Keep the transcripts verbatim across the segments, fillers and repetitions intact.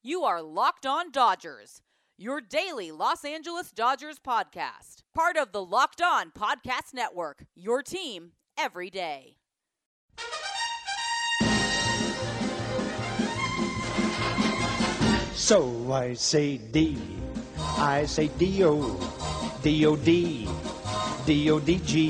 You are Locked On Dodgers, your daily Los Angeles Dodgers podcast. Part of the Locked On Podcast Network, your team every day. So I say D, I say D-O, D-O-D, D-O-D-G,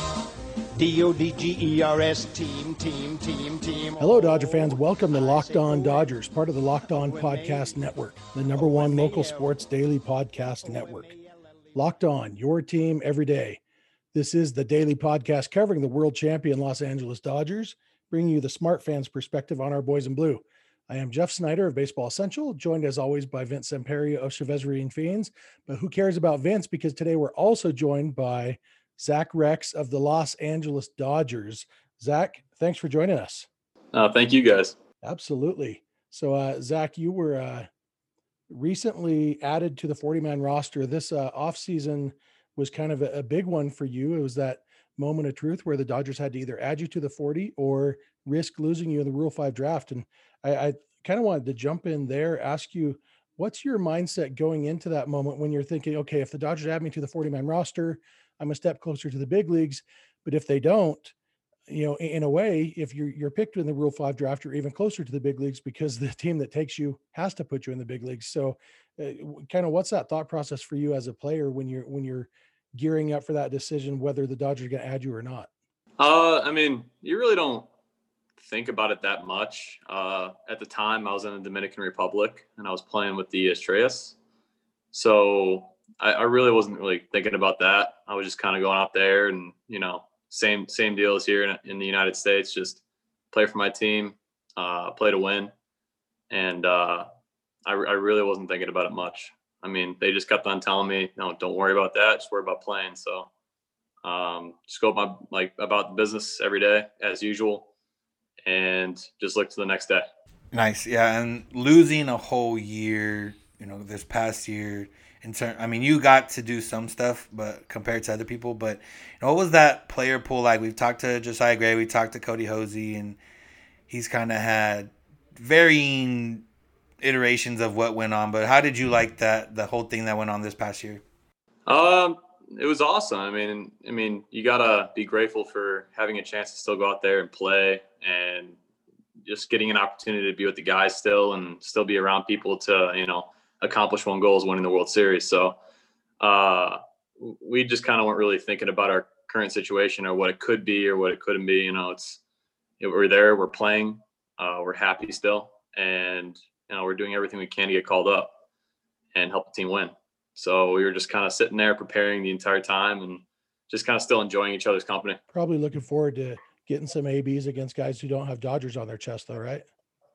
D O D G E R S, team, team, team, team. Hello, Dodger fans. Welcome to Locked On Dodgers, part of the Locked On Podcast Network, the number one local sports daily podcast network. Locked On, your team every day. This is the daily podcast covering the world champion Los Angeles Dodgers, bringing you the smart fans' perspective on our boys in blue. I am Jeff Snyder of Baseball Essential, joined as always by Vince Samperio of Chevezerian Fiends. But who cares about Vince? Because today we're also joined by Zach Rex of the Los Angeles Dodgers. Zach, thanks for joining us. Uh, thank you, guys. Absolutely. So, uh, Zach, you were uh, recently added to the forty-man roster. This uh, offseason was kind of a, a big one for you. It was that moment of truth where the Dodgers had to either add you to the forty or risk losing you in the Rule five draft. And I, I kind of wanted to jump in there, ask you, what's your mindset going into that moment when you're thinking, okay, if the Dodgers add me to the forty-man roster, I'm a step closer to the big leagues. But if they don't, you know, in a way, if you're you're picked in the Rule five draft, you're even closer to the big leagues because the team that takes you has to put you in the big leagues. So, uh, kind of, what's that thought process for you as a player when you're when you're gearing up for that decision whether the Dodgers are going to add you or not? Uh, I mean, you really don't think about it that much. Uh, at the time, I was in the Dominican Republic and I was playing with the Estrellas, so I, I really wasn't really thinking about that. I was just kind of going out there and, you know, same same deal as here in, in the United States, just play for my team, uh, play to win. And uh, I, I really wasn't thinking about it much. I mean, they just kept on telling me, no, don't worry about that. Just worry about playing. So um, just go about, like, about the business every day as usual and just look to the next day. Nice. Yeah. And losing a whole year, you know, this past year, in turn, I mean, you got to do some stuff, but compared to other people, but you know, what was that player pool like? We've talked to Josiah Gray, we talked to Cody Hosey, and he's kind of had varying iterations of what went on, but how did you like that, the whole thing that went on this past year? Um, it was awesome. I mean, I mean, you gotta be grateful for having a chance to still go out there and play and just getting an opportunity to be with the guys still and still be around people to, you know, accomplish one goal is winning the World Series. So uh, we just kind of weren't really thinking about our current situation or what it could be or what it couldn't be. You know, it's, you know, we're there, we're playing, uh, we're happy still. And, you know, we're doing everything we can to get called up and help the team win. So we were just kind of sitting there preparing the entire time and just kind of still enjoying each other's company. Probably looking forward to getting some A Bs against guys who don't have Dodgers on their chest though, right?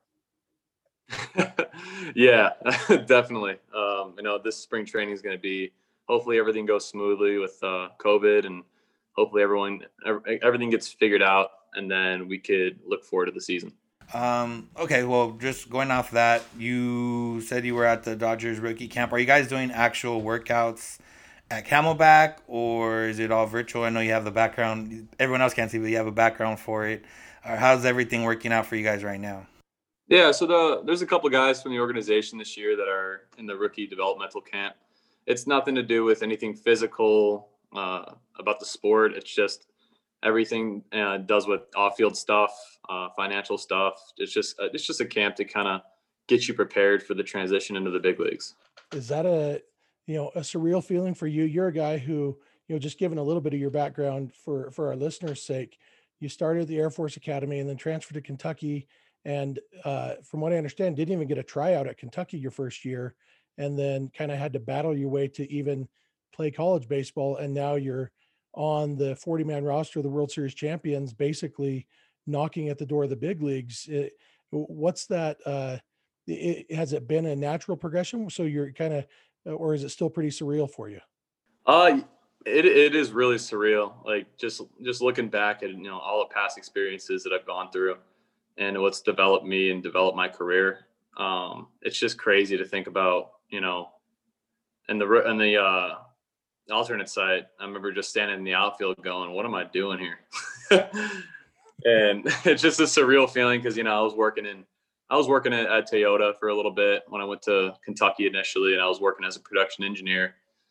Yeah, definitely. Um, you know, this spring training is going to be, hopefully everything goes smoothly with uh, COVID and hopefully everyone, everything gets figured out and then we could look forward to the season. Um, okay, well, just going off that, you said you were at the Dodgers rookie camp. Are you guys doing actual workouts at Camelback or is it all virtual? I know you have the background. Everyone else can't see, but you have a background for it. Or how's everything working out for you guys right now? Yeah, so the there's a couple guys from the organization this year that are in the rookie developmental camp. It's nothing to do with anything physical uh, about the sport. It's just everything uh, does with off-field stuff, uh, financial stuff. It's just uh, it's just a camp to kind of get you prepared for the transition into the big leagues. Is that a you know a surreal feeling for you? You're a guy who, you know, just given a little bit of your background for for our listeners' sake, you started at the Air Force Academy and then transferred to Kentucky. And uh, from what I understand, didn't even get a tryout at Kentucky your first year, and then kind of had to battle your way to even play college baseball. And now you're on the forty-man roster of the World Series champions, basically knocking at the door of the big leagues. It, what's that? Uh, it, has it been a natural progression? So you're kind of, or is it still pretty surreal for you? Uh, it it is really surreal. Like just just looking back at, you know, all the past experiences that I've gone through and what's developed me and developed my career. Um, it's just crazy to think about, you know, and the, and the, uh, alternate site, I remember just standing in the outfield going, what am I doing here? And it's just a surreal feeling. Cause, you know, I was working in I was working at, at Toyota for a little bit when I went to Kentucky initially, and I was working as a production engineer,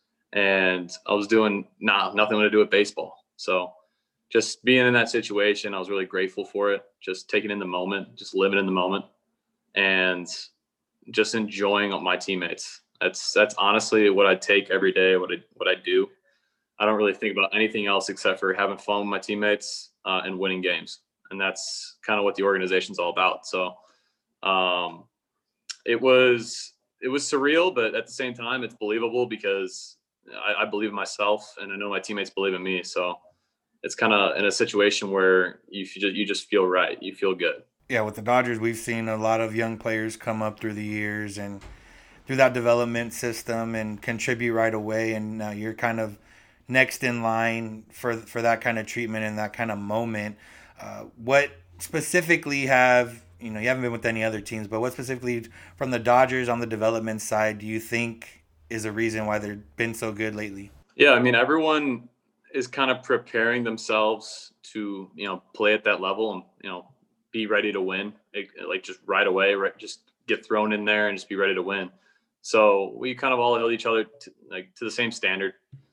and I was doing nah, nothing to do with baseball. So just being in that situation, I was really grateful for it. Just taking in the moment, just living in the moment, and just enjoying my teammates. That's that's honestly what I take every day. What I what I do. I don't really think about anything else except for having fun with my teammates uh, and winning games, and that's kind of what the organization's all about. So. Um, it was, it was surreal, but at the same time, it's believable because I, I believe in myself and I know my teammates believe in me. So it's kind of in a situation where you just, you just feel right. You feel good. Yeah. With the Dodgers, we've seen a lot of young players come up through the years and through that development system and contribute right away. And uh, you're kind of next in line for, for that kind of treatment and that kind of moment. Uh, what specifically have, you know, you haven't been with any other teams, but what specifically from the Dodgers on the development side do you think is a reason why they've been so good lately? Yeah, I mean, everyone is kind of preparing themselves to, you know, play at that level and, you know, be ready to win, it, like just right away, right, just get thrown in there and just be ready to win. So we kind of all held each other to, like to the same standard,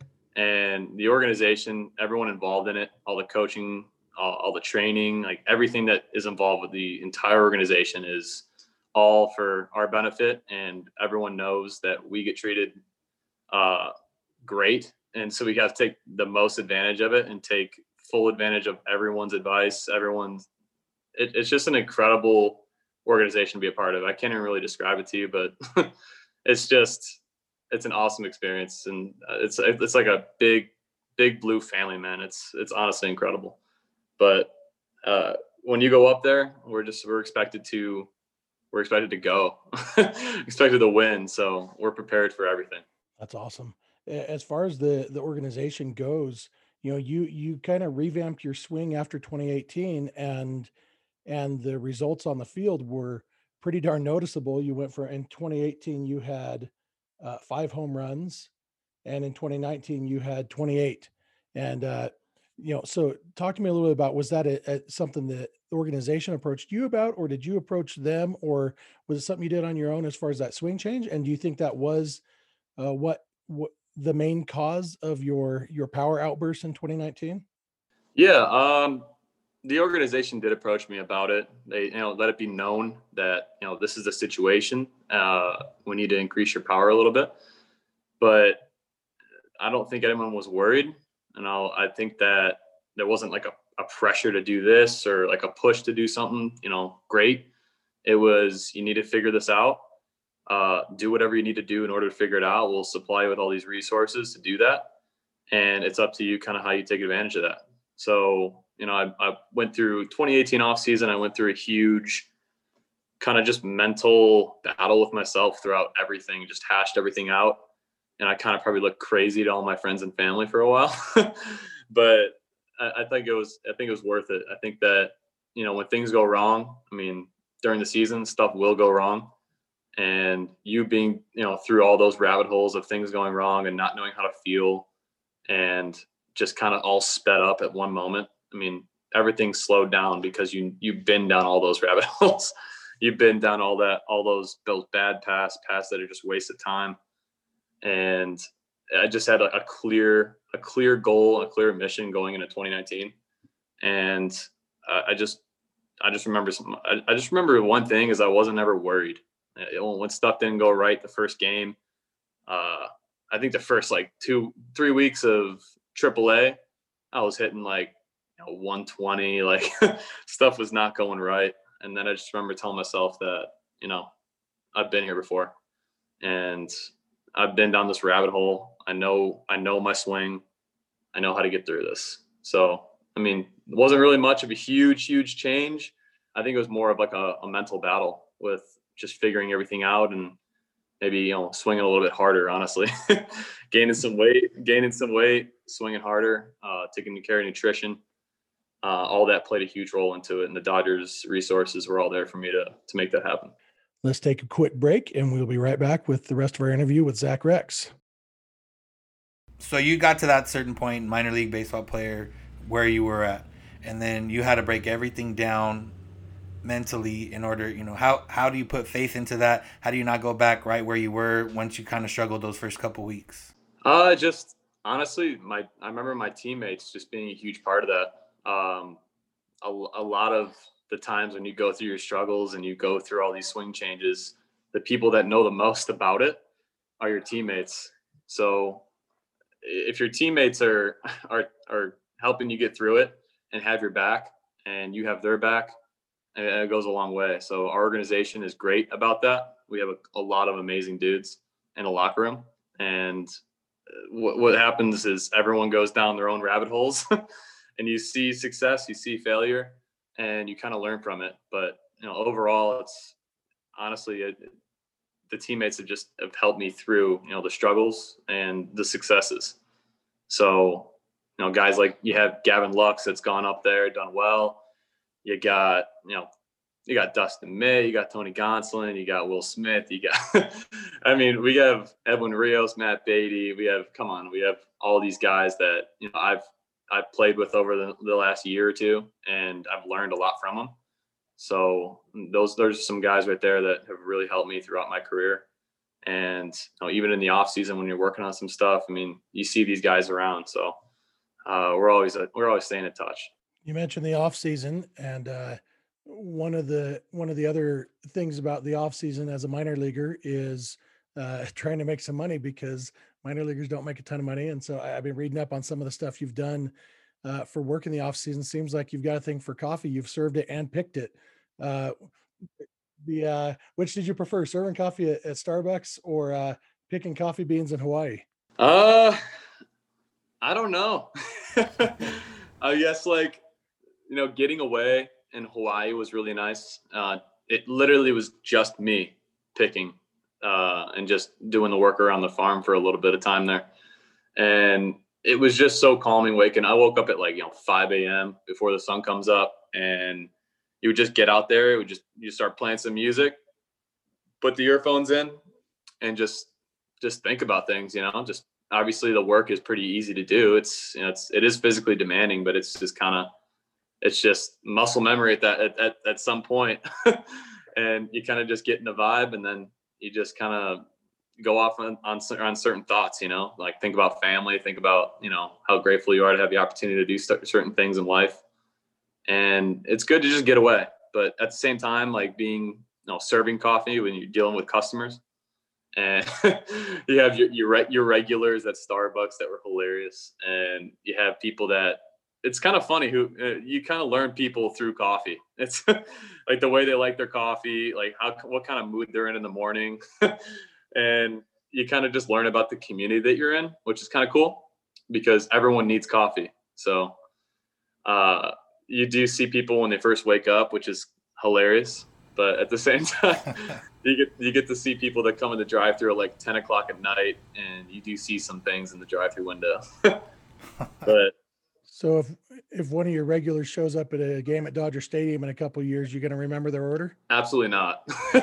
and the organization, everyone involved in it, all the coaching, all, all the training, like everything that is involved with the entire organization is all for our benefit. And everyone knows that we get treated uh, great. And so we have to take the most advantage of it and take full advantage of everyone's advice. Everyone's, it, it's just an incredible organization to be a part of. I can't even really describe it to you, but it's just, it's an awesome experience. And it's, it's like a big, big blue family, man. It's, it's honestly incredible. But uh, when you go up there, we're just, we're expected to, we're expected to go, expected to win. So we're prepared for everything. That's awesome. As far as the, the organization goes, you know, you, you kind of revamped your swing after twenty eighteen, and, and the results on the field were pretty darn noticeable. You went for, in twenty eighteen, you had uh, five home runs, and in twenty nineteen you had twenty-eight. And, uh, you know, so talk to me a little bit about, was that a, a, something that the organization approached you about, or did you approach them, or was it something you did on your own as far as that swing change? And do you think that was uh, what, what the main cause of your, your power outburst in twenty nineteen? Yeah. Um, the organization did approach me about it. They, you know, let it be known that, you know, this is the situation. Uh, we need to increase your power a little bit, but I don't think anyone was worried. And I'll, I think that there wasn't like a, a pressure to do this or like a push to do something, you know, great. It was, you need to figure this out. Uh, do whatever you need to do in order to figure it out. We'll supply you with all these resources to do that. And it's up to you kind of how you take advantage of that. So, you know, I, I went through twenty eighteen off season. I went through a huge kind of just mental battle with myself throughout everything, just hashed everything out. And I kind of probably looked crazy to all my friends and family for a while, but I, I think it was, I think it was worth it. I think that, you know, when things go wrong, I mean, during the season, stuff will go wrong. And you being, you know, through all those rabbit holes of things going wrong and not knowing how to feel and just kind of all sped up at one moment. I mean, everything slowed down because you, you've been down all those rabbit holes. You've been down all that, all those, those bad paths, paths that are just wasted time. And I just had a, a clear, a clear goal, a clear mission going into twenty nineteen. And uh, I just, I just remember, some, I, I just remember one thing is I wasn't ever worried. When stuff didn't go right the first game, uh, I think the first like two, three weeks of triple A, I was hitting like, you know, one twenty, like stuff was not going right. And then I just remember telling myself that, you know, I've been here before and I've been down this rabbit hole. I know, I know my swing. I know how to get through this. So, I mean, it wasn't really much of a huge, huge change. I think it was more of like a, a mental battle with just figuring everything out and maybe, you know, swinging a little bit harder, honestly, gaining some weight, gaining some weight, swinging harder, uh, taking care of nutrition. Uh, all that played a huge role into it. And the Dodgers resources were all there for me to, to make that happen. Let's take a quick break and we'll be right back with the rest of our interview with Zach Rex. So you got to that certain point, minor league baseball player, where you were at, and then you had to break everything down mentally in order, you know, how, how do you put faith into that? How do you not go back right where you were once you kind of struggled those first couple weeks? Uh, just honestly, my, I remember my teammates just being a huge part of that. Um, a, a lot of the times when you go through your struggles and you go through all these swing changes, the people that know the most about it are your teammates. So if your teammates are, are, are helping you get through it and have your back and you have their back, it goes a long way. So our organization is great about that. We have a, a lot of amazing dudes in the locker room. And what, what happens is everyone goes down their own rabbit holes and you see success, you see failure, and you kind of learn from it. But, you know, overall, it's honestly, it, the teammates have just have helped me through, you know, the struggles and the successes. So, you know, guys like you have Gavin Lux that's gone up there, done well. You got, you know, you got Dustin May, you got Tony Gonsolin, you got Will Smith, you got, I mean, we have Edwin Rios, Matt Beatty. We have, come on, we have all these guys that, you know, I've, I've played with over the, the last year or two, and I've learned a lot from them. So those, there's some guys right there that have really helped me throughout my career. And, you know, even in the off season, when you're working on some stuff, I mean, you see these guys around. So uh, we're always, we're always staying in touch. You mentioned the off season, and uh, one of the one of the other things about the off season as a minor leaguer is uh, trying to make some money, because minor leaguers don't make a ton of money. And so I, I've been reading up on some of the stuff you've done uh, for work in the off season. Seems like you've got a thing for coffee. You've served it and picked it. Uh, the uh, which did you prefer, serving coffee at, at Starbucks or uh, picking coffee beans in Hawaii? Uh, I don't know. I guess like, you know, getting away in Hawaii was really nice. Uh, it literally was just me picking uh, and just doing the work around the farm for a little bit of time there. And it was just so calming waking. I woke up at like, you know, five a.m. before the sun comes up, and you would just get out there. It would just, you start playing some music, put the earphones in, and just, just think about things, you know, just obviously the work is pretty easy to do. It's, you know, it's, it is physically demanding, but it's just kind of, it's just muscle memory at that, at, at, at some point. And you kind of just get in the vibe, and then you just kind of go off on, on, on certain thoughts, you know, like think about family, think about, you know, how grateful you are to have the opportunity to do st- certain things in life. And it's good to just get away. But at the same time, like being, you know, serving coffee when you're dealing with customers, and you have your, your, your regulars at Starbucks that were hilarious. And you have people that, it's kind of funny who uh, you kind of learn people through coffee. It's like the way they like their coffee, like how, what kind of mood they're in in the morning. And you kind of just learn about the community that you're in, which is kind of cool because everyone needs coffee. So uh, you do see people when they first wake up, which is hilarious. But at the same time, you get you get to see people that come in the drive-thru at like ten o'clock at night, and you do see some things in the drive-thru window. But so if if one of your regulars shows up at a game at Dodger Stadium in a couple of years, you're going to remember their order? Absolutely not.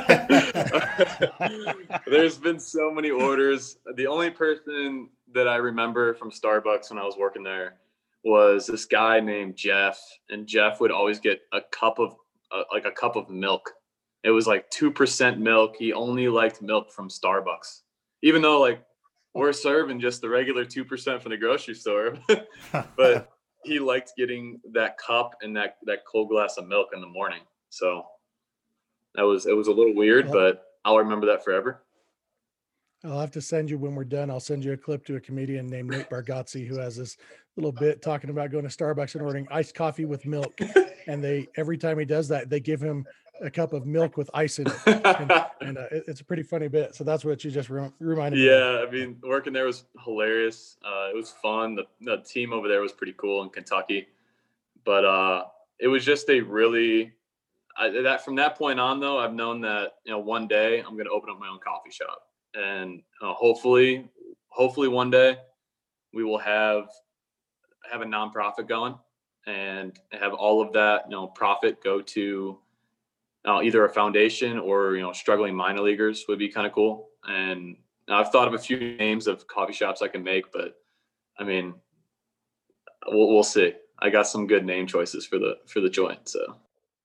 There's been so many orders. The only person that I remember from Starbucks when I was working there was this guy named Jeff, and Jeff would always get a cup of uh, like a cup of milk. It was like two percent milk. He only liked milk from Starbucks, even though like we're serving just the regular two percent from the grocery store. But he liked getting that cup and that, that cold glass of milk in the morning. So that was, it was a little weird, Well, but I'll remember that forever. I'll have to send you, when we're done, I'll send you a clip to a comedian named Nate Bargatze, who has this little bit talking about going to Starbucks and ordering iced coffee with milk. And they, every time he does that, they give him a cup of milk with ice in it. And, and uh, it, it's a pretty funny bit. So that's what you just re- reminded me of. Yeah. I mean, working there was hilarious. Uh, it was fun. The, the team over there was pretty cool in Kentucky, but uh, it was just a really, I, that from that point on though, I've known that, you know, one day I'm going to open up my own coffee shop. And uh, hopefully, hopefully one day we will have have a nonprofit going and have all of that, you know, profit go to uh, either a foundation or, you know, struggling minor leaguers would be kind of cool. And I've thought of a few names of coffee shops I can make, but I mean, we'll we'll see. I got some good name choices for the for the joint. So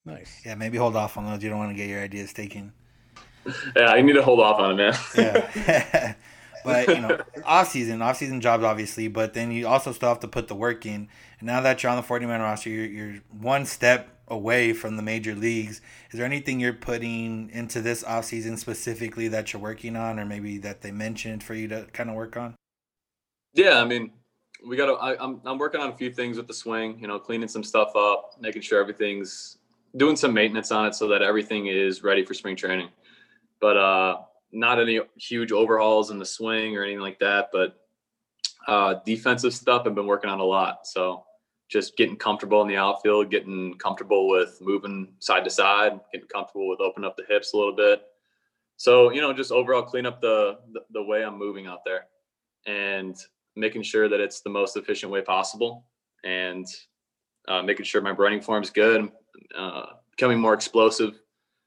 Nice. Yeah, maybe hold off on those. You don't want to get your ideas taken. Yeah, I need to hold off on it, man. Yeah. But, you know, off-season, off-season jobs, obviously, but then you also still have to put the work in. And now that you're on the forty-man roster, you're, you're one step away from the major leagues. Is there anything you're putting into this off-season specifically that you're working on, or maybe that they mentioned for you to kind of work on? Yeah, I mean, we got to – I'm I'm working on a few things with the swing, you know, cleaning some stuff up, making sure everything's – doing some maintenance on it so that everything is ready for spring training. But uh, not any huge overhauls in the swing or anything like that. But uh, defensive stuff I've been working on a lot. So just getting comfortable in the outfield, getting comfortable with moving side to side, getting comfortable with opening up the hips a little bit. So, you know, just overall clean up the, the, the way I'm moving out there and making sure that it's the most efficient way possible, and uh, making sure my running form's good, uh, becoming more explosive.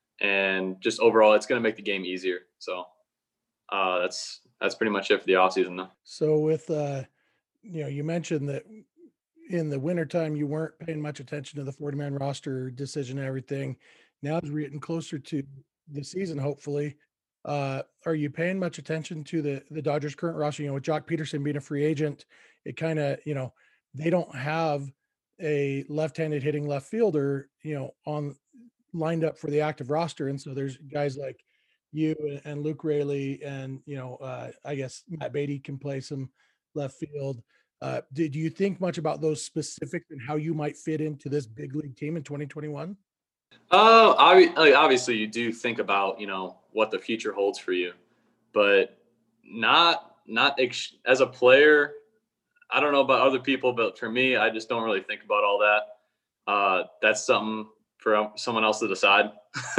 And just overall, it's going to make the game easier. So uh, that's that's pretty much it for the offseason, though. So with, uh, you know, you mentioned that in the wintertime, you weren't paying much attention to the forty-man roster decision and everything. Now as we're getting closer to the season, hopefully, uh, are you paying much attention to the, the Dodgers' current roster? You know, with Jock Peterson being a free agent, it kind of, you know, they don't have a left-handed hitting left fielder, you know, on lined up for the active roster. And so there's guys like you and, and Luke Raley and, you know, uh, I guess Matt Beatty can play some left field. Uh, did you think much about those specifics and how you might fit into this big league team in twenty twenty-one? Uh, obviously, you do think about, you know, what the future holds for you, but not not ex- as a player. I don't know about other people, but for me, I just don't really think about all that. Uh, that's something for someone else to decide.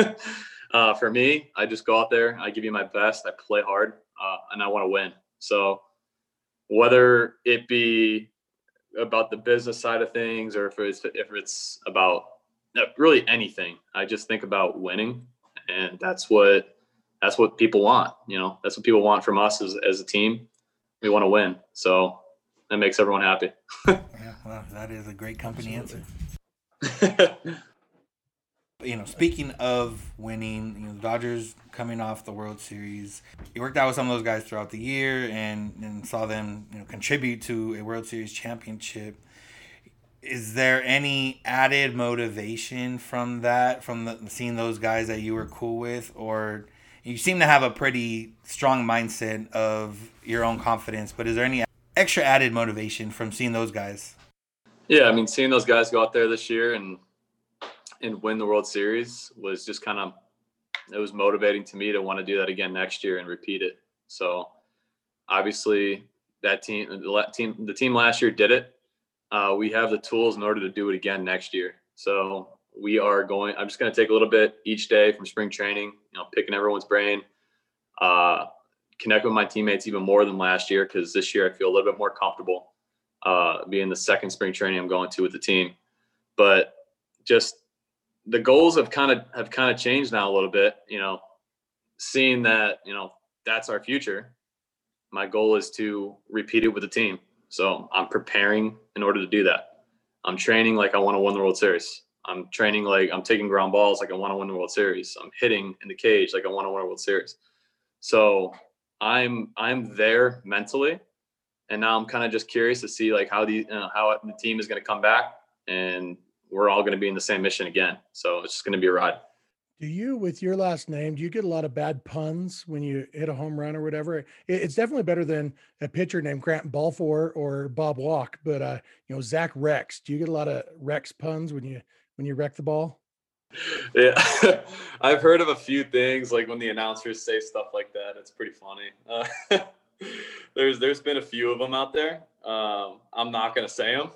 uh, for me, I just go out there, I give you my best, I play hard, uh, and I want to win. So whether it be about the business side of things, or if it's if it's about really anything, I just think about winning, and that's what that's what people want. You know, that's what people want from us as as a team. We want to win, so that makes everyone happy. Yeah, well, that is a great company Absolutely. answer. You know, speaking of winning, you know, the Dodgers coming off the World Series, you worked out with some of those guys throughout the year and, and saw them, you know, contribute to a World Series championship. Is there any added motivation from that, from the, seeing those guys that you were cool with, or you seem to have a pretty strong mindset of your own confidence, but is there any extra added motivation from seeing those guys? Yeah, I mean, seeing those guys go out there this year and and win the World Series was just kind of, it was motivating to me to want to do that again next year and repeat it. So obviously that team, the team, the team last year did it. Uh, we have the tools in order to do it again next year. So we are going, I'm just going to take a little bit each day from spring training, you know, picking everyone's brain, uh, connect with my teammates even more than last year, because this year I feel a little bit more comfortable uh, being the second spring training I'm going to with the team. But just the goals have kind of have kind of changed now a little bit, you know, seeing that, you know, that's our future. My goal is to repeat it with the team. So I'm preparing in order to do that. I'm training like I want to win the World Series. I'm training like I'm taking ground balls like I want to win the World Series. I'm hitting in the cage like I want to win a World Series. So I'm I'm there mentally, and now I'm kind of just curious to see like how the you know, how the team is going to come back, and we're all going to be in the same mission again. So it's just going to be a ride. Do you, with your last name, do you get a lot of bad puns when you hit a home run or whatever? It, it's definitely better than a pitcher named Grant Balfour or Bob Walk, but uh, you know, Zach Rex. Do you get a lot of Rex puns when you when you wreck the ball? Yeah, I've heard of a few things like when the announcers say stuff like that. It's pretty funny. Uh, there's there's been a few of them out there. Um, I'm not going to say them.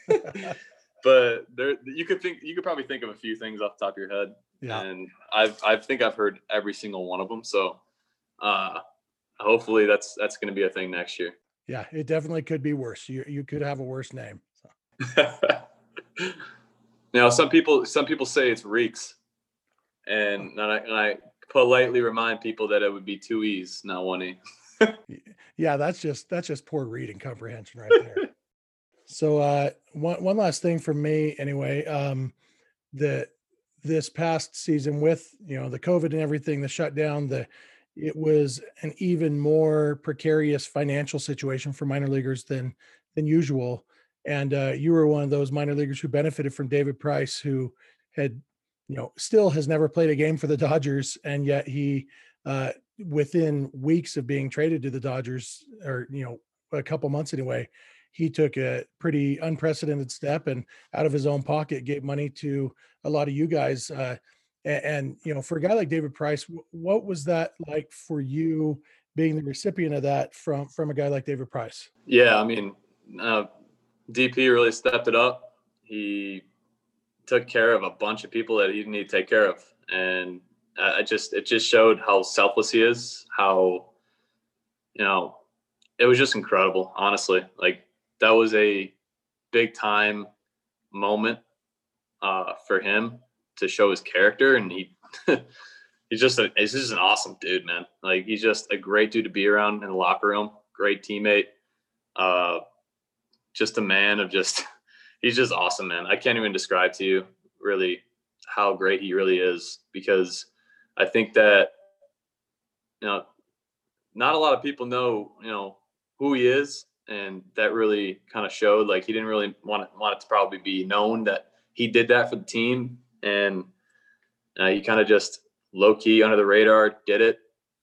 But there, you could think, you could probably think of a few things off the top of your head, Yeah. and I've, I think I've heard every single one of them. So, uh, hopefully that's that's going to be a thing next year. Yeah, it definitely could be worse. You you could have a worse name. So. Now, some people some people say it's Reeks, and, and, I, and I politely remind people that it would be two E's, not one E. Yeah, that's just that's just poor reading comprehension right there. So uh, one one last thing from me, anyway. Um, the this past season with, you know, the COVID and everything, the shutdown, the, it was an even more precarious financial situation for minor leaguers than, than usual. And uh, you were one of those minor leaguers who benefited from David Price, who had, you know, still has never played a game for the Dodgers. And yet he, uh, within weeks of being traded to the Dodgers, or, you know, a couple months anyway, he took a pretty unprecedented step and out of his own pocket gave money to a lot of you guys. Uh, and, and, you know, for a guy like David Price, what was that like for you being the recipient of that from, from a guy like David Price? Yeah. I mean, uh, D P really stepped it up. He took care of a bunch of people that he didn't need to take care of. And I just, it just showed how selfless he is, how, you know, it was just incredible, honestly. Like, that was a big time moment uh, for him to show his character. And he, he's just a, he's just an awesome dude, man. Like, he's just a great dude to be around in the locker room. Great teammate. Uh, just a man of just, he's just awesome, man. I can't even describe to you really how great he really is, because I think that, you know, not a lot of people know, you know, who he is. And that really kind of showed. Like, he didn't really want it, want it to probably be known that he did that for the team. And uh, he kind of just low key under the radar did it.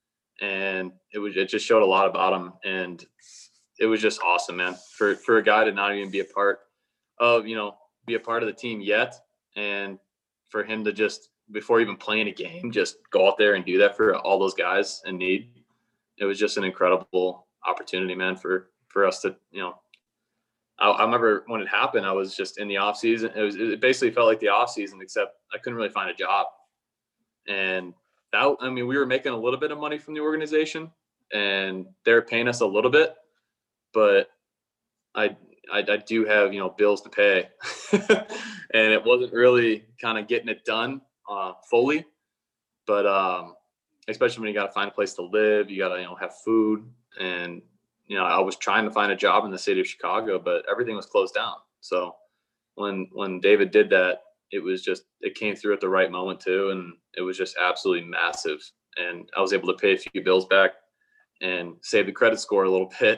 And it was, it just showed a lot about him. And it was just awesome, man, for, for a guy to not even be a part of, you know, be a part of the team yet. And for him to just, before even playing a game, just go out there and do that for all those guys in need. It was just an incredible opportunity, man, for, for us to, you know, I, I remember when it happened, I was just in the off season. It was, it basically felt like the off season, except I couldn't really find a job. And that, I mean, we were making a little bit of money from the organization and they're paying us a little bit, but I, I, I do have, you know, bills to pay and it wasn't really kind of getting it done uh, fully, but um, especially when you got to find a place to live, you got to, you know, have food. And, you know, I was trying to find a job in the city of Chicago, but everything was closed down. So when, when David did that, it was just, it came through at the right moment too. And it was just absolutely massive. And I was able to pay a few bills back and save the credit score a little bit.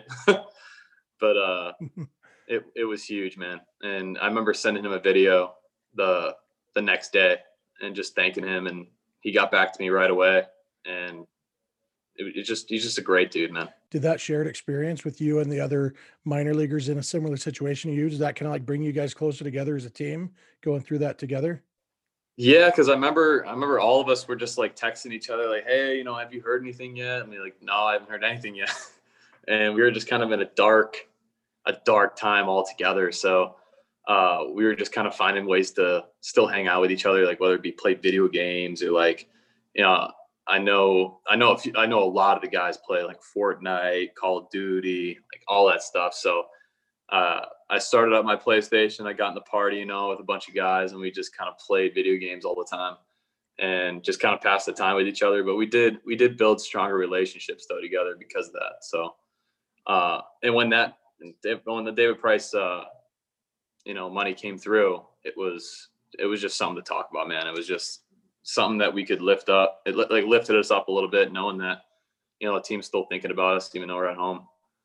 But uh, it, it was huge, man. And I remember sending him a video the, the next day and just thanking him. And he got back to me right away. And it, it just, he's just a great dude, man. Did that shared experience with you and the other minor leaguers in a similar situation to you, does that kind of like bring you guys closer together as a team going through that together? Yeah. Cause I remember, I remember all of us were just like texting each other, like, hey, you know, have you heard anything yet? And we're like, no, I haven't heard anything yet. And we were just kind of in a dark, a dark time altogether. So uh, we were just kind of finding ways to still hang out with each other, like whether it be play video games or like, you know, I know, I know, a few, I know a lot of the guys play like Fortnite, Call of Duty, like all that stuff. So uh, I started up my PlayStation. I got in the party, you know, with a bunch of guys, and we just kind of played video games all the time and just kind of passed the time with each other. But we did, we did build stronger relationships though together because of that. So, uh, and when that, when the David Price, uh, you know, money came through, it was, it was just something to talk about, man. It was just something that we could lift up. It like lifted us up a little bit, knowing that, you know, the team's still thinking about us, even though we're at home.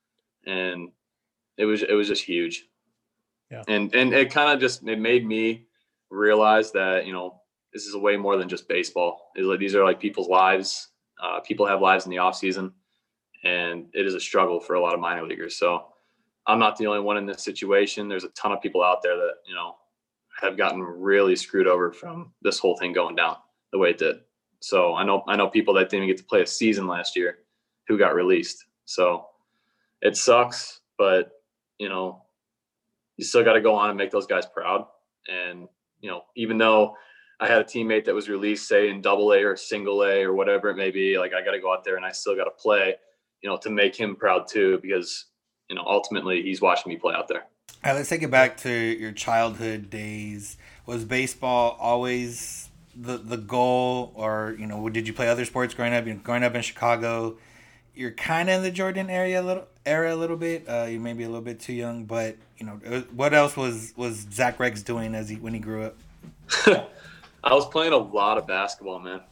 And it was, it was just huge. Yeah. And, and it kind of just, it made me realize that, you know, this is way more than just baseball. It's like, these are like people's lives. Uh, people have lives in the off season, and it is a struggle for a lot of minor leaguers. So I'm not the only one in this situation. There's a ton of people out there that, you know, have gotten really screwed over from this whole thing going down the way it did. So I know, I know people that didn't even get to play a season last year who got released. So it sucks, but you know, you still got to go on and make those guys proud. And, you know, even though I had a teammate that was released, say in double A or single A or whatever it may be, like I got to go out there and I still got to play, you know, to make him proud too, because, you know, ultimately he's watching me play out there. All right, let's take it back to your childhood days. Was baseball always the the goal, or, you know, did you play other sports growing up? Growing up in Chicago, you're kind of in the Jordan area a little era a little bit. Uh, you may be a little bit too young, but you know, what else was was Zach Rex doing as he when he grew up? I was playing a lot of basketball, man.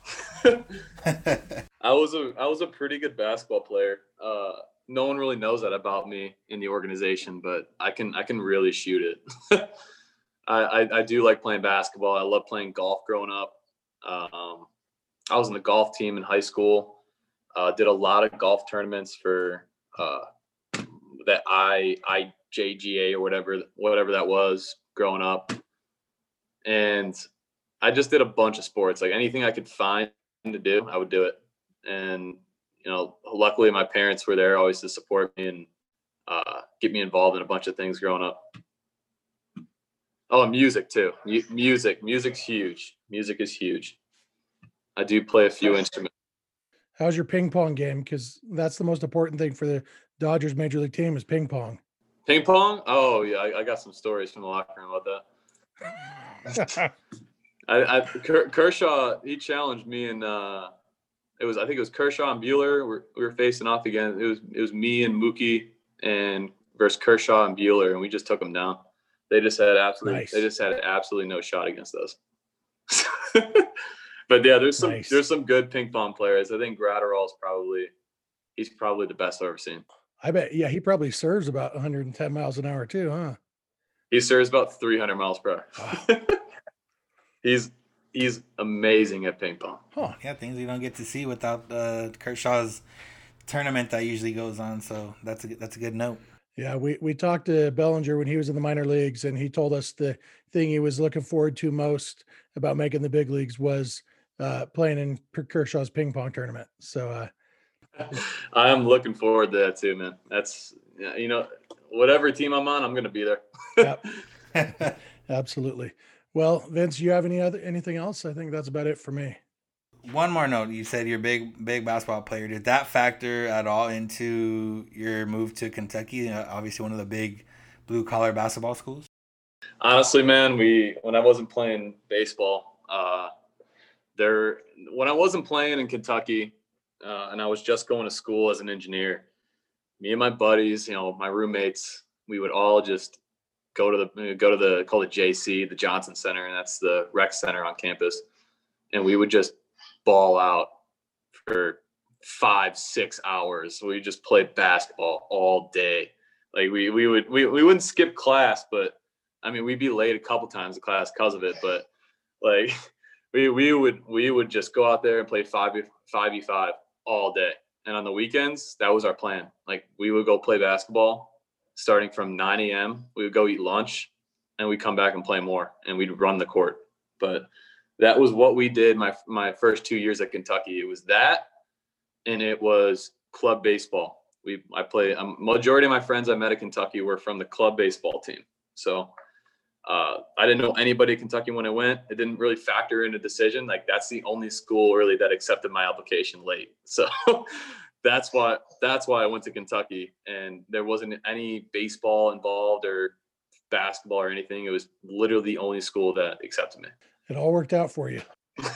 I was a I was a pretty good basketball player. Uh, no one really knows that about me in the organization, but I can I can really shoot it. I, I I do like playing basketball. I love playing golf growing up. Um, I was in the golf team in high school. Uh, did a lot of golf tournaments for uh, that I I J G A or whatever whatever that was growing up, and I just did a bunch of sports. Like anything I could find to do, I would do it. And you know, luckily my parents were there always to support me and uh, get me involved in a bunch of things growing up. Oh, and music too. M- music, music's huge. Music is huge. I do play a few instruments. How's your ping pong game? Because that's the most important thing for the Dodgers major league team is ping pong. Ping pong? Oh yeah, I, I got some stories from the locker room about that. I, I Kershaw, he challenged me and uh, it was I think it was Kershaw and Buehler. We're, we were facing off again. It was it was me and Mookie and versus Kershaw and Buehler, and we just took them down. They just had absolutely nice. They just had absolutely no shot against us. But yeah, there's some nice. there's some good ping pong players. I think Gratterall's probably he's probably the best I've ever seen. I bet. Yeah, he probably serves about one hundred ten miles an hour too, huh? He serves about three hundred miles per hour. Wow. he's he's amazing at ping pong. Huh. Yeah, things you don't get to see without uh, Kershaw's tournament that usually goes on. So that's a that's a good note. Yeah, we, we talked to Bellinger when he was in the minor leagues, and he told us the thing he was looking forward to most about making the big leagues was uh, playing in Kershaw's ping pong tournament. So uh, I'm looking forward to that too, man. That's, you know, whatever team I'm on, I'm going to be there. Yep. Absolutely. Well, Vince, you have any other anything else? I think that's about it for me. One more note. You said you're a big, big basketball player. Did that factor at all into your move to Kentucky? Uh, obviously, one of the big blue-collar basketball schools. Honestly, man, we when I wasn't playing baseball, uh, there when I wasn't playing in Kentucky, uh, and I was just going to school as an engineer, me and my buddies, you know, my roommates, we would all just go to the go to the call it J C, the Johnson Center, and that's the rec center on campus, and we would just ball out for five, six hours. We just played basketball all day. Like we we would we, we wouldn't skip class, but I mean we'd be late a couple times in class because of it. But like we we would we would just go out there and play five five v five all day. And on the weekends, that was our plan. Like we would go play basketball starting from nine a.m. We would go eat lunch and we'd come back and play more and we'd run the court. But that was what we did my my first two years at Kentucky. It was that, and it was club baseball. We I play. A majority of my friends I met at Kentucky were from the club baseball team. So uh, I didn't know anybody at Kentucky when I went. It didn't really factor in a decision. Like that's the only school really that accepted my application late. So that's why that's why I went to Kentucky. And there wasn't any baseball involved or basketball or anything. It was literally the only school that accepted me. It all worked out for you.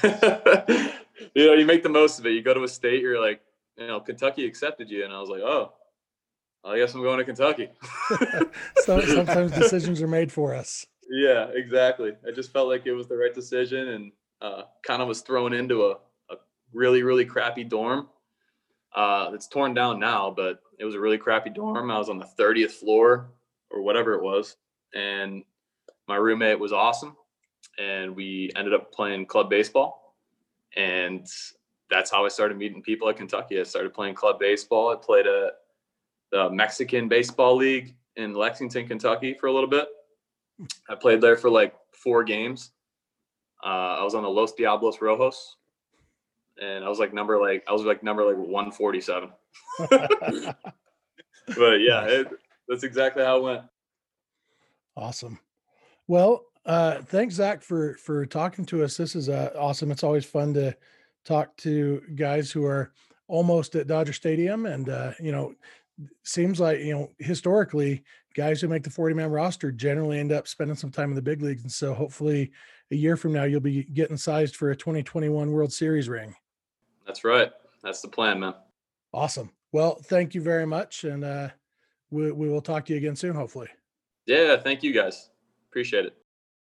You know, you make the most of it. You go to a state, you're like, you know, Kentucky accepted you. And I was like, oh, I guess I'm going to Kentucky. So sometimes decisions are made for us. Yeah, exactly. I just felt like it was the right decision and uh, kind of was thrown into a, a really, really crappy dorm. Uh, it's torn down now, but it was a really crappy dorm. I was on the thirtieth floor or whatever it was. And my roommate was awesome. And we ended up playing club baseball. And that's how I started meeting people at Kentucky. I started playing club baseball. I played a the Mexican Baseball League in Lexington, Kentucky for a little bit. I played there for like four games. Uh, I was on the Los Diablos Rojos. And I was like number like I was like number like one forty-seven. But yeah, it, that's exactly how it went. Awesome. Well, uh, thanks, Zach, for for talking to us. This is uh, awesome. It's always fun to talk to guys who are almost at Dodger Stadium, and uh, you know, seems like you know historically, guys who make the forty-man roster generally end up spending some time in the big leagues. And so, hopefully, a year from now, you'll be getting sized for a twenty twenty-one World Series ring. That's right. That's the plan, man. Awesome. Well, thank you very much, and uh, we we will talk to you again soon, hopefully. Yeah, thank you guys. Appreciate it.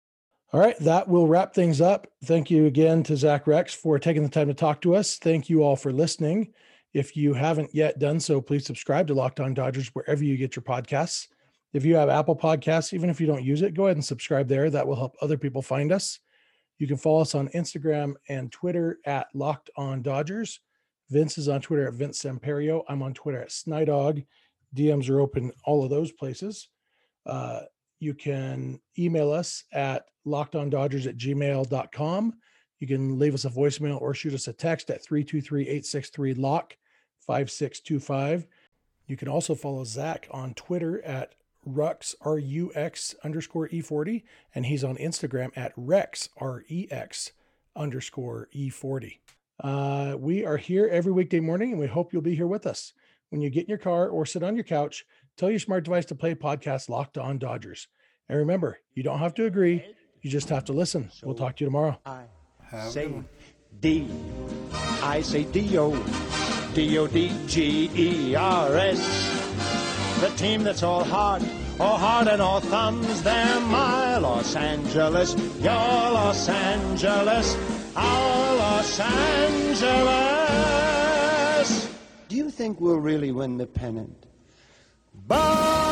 All right, that will wrap things up. Thank you again to Zach Rex for taking the time to talk to us. Thank you all for listening. If you haven't yet done so, please subscribe to Locked On Dodgers wherever you get your podcasts. If you have Apple Podcasts, even if you don't use it, go ahead and subscribe there. That will help other people find us. You can follow us on Instagram and Twitter at Locked On Dodgers. Vince is on Twitter at Vince Samperio. I'm on Twitter at Snydog. D Ms are open all of those places. Uh, you can email us at lockedondodgers at gmail dot com. You can leave us a voicemail or shoot us a text at three two three, eight six three, L O C K, five six two five. You can also follow Zach on Twitter at Rux, R U X underscore E forty, and he's on Instagram at Rex, R E X underscore E forty. Uh, we are here every weekday morning, and we hope you'll be here with us. When you get in your car or sit on your couch, tell your smart device to play podcast Locked On Dodgers. And remember, you don't have to agree. You just have to listen. We'll talk to you tomorrow. I Have say a good one. D. I say D O. D O D G E R S. The team that's all heart, all heart and all thumbs. They're my Los Angeles, your Los Angeles, our Los Angeles. Do you think we'll really win the pennant? But